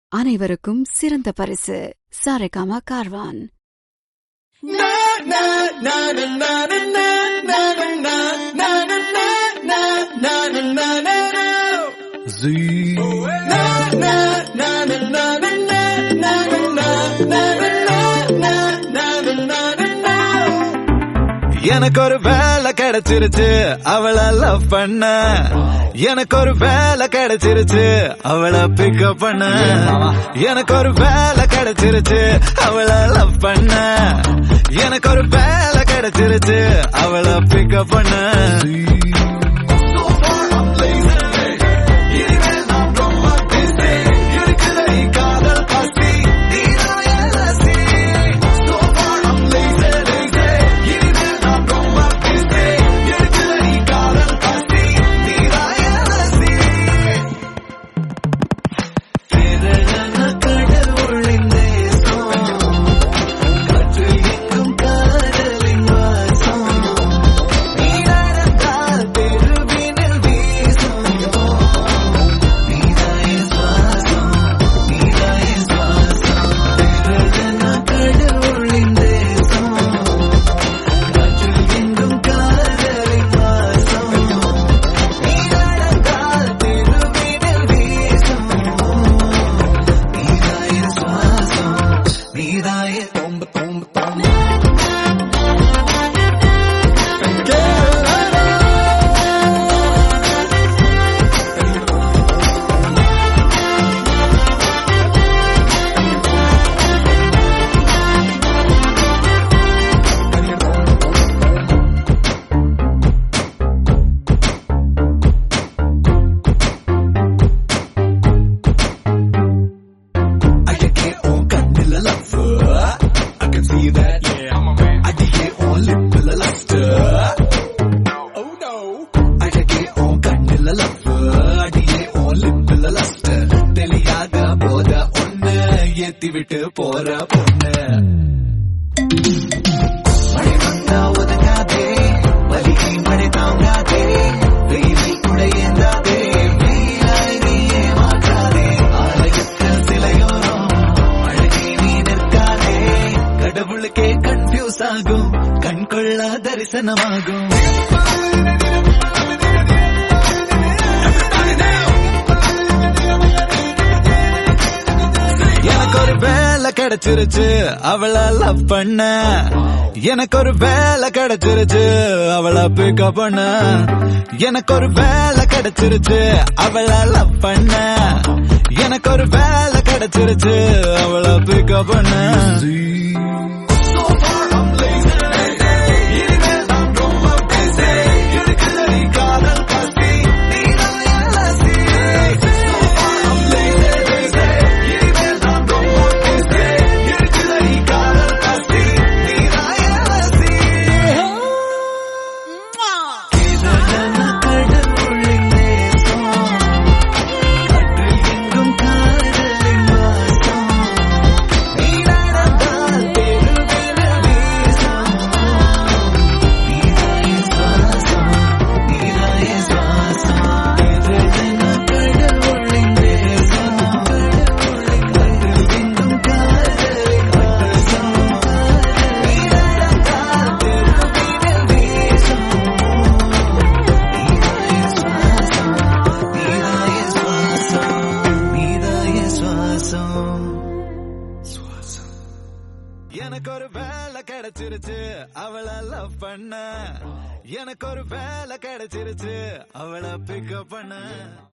அனைவருக்கும் சிறந்த பரிசு சாரேகாமா கார்வான். எனக்கு ஒரு வேலை கிடைச்சிருச்சு அவளை லவ் பண்ண, எனக்கு ஒரு வேலை கிடைச்சிருச்சு அவளை பிக்கப் பண்ண, எனக்கு ஒரு வேலை கிடைச்சிருச்சு அவளை லவ் பண்ண, எனக்கு ஒரு வேலை கிடைச்சிருச்சு அவளை பிக்கப் பண்ண. ஏத்தி விட்டு போற பொண்ணு மழை வந்தா ஒதுங்காதே, வலிக்கு மழை தாங்காதே, வெயிலில் கூட ஏந்தாதே, வெயிலாய் நீயே மாற்றாதே, ஆலயத்தில் சிலையோரம் அழகி நீ நிற்காதே, கடவுளுக்கே கன்ஃபியூஸ் ஆகும், கண் கொள்ளா தரிசனமாகும். எனக்கு ஒரு வேலை கிடைச்சிருச்சு அவளை லவ் பண்ண, எனக்கு ஒரு வேலை கிடைச்சிருச்சு அவளை பிக்கப் பண்ண, எனக்கு ஒரு வேலை கிடைச்சிருச்சு அவளை லவ் பண்ண, எனக்கு ஒரு வேலை கிடைச்சிருச்சு அவளை பிக்கப் பண்ண. எனக்கு ஒரு வேலை கிடைச்சிருச்சு அவளை லவ் பண்ண, எனக்கு ஒரு வேலை கிடைச்சிருச்சு அவளை பிக்கப் பண்ண.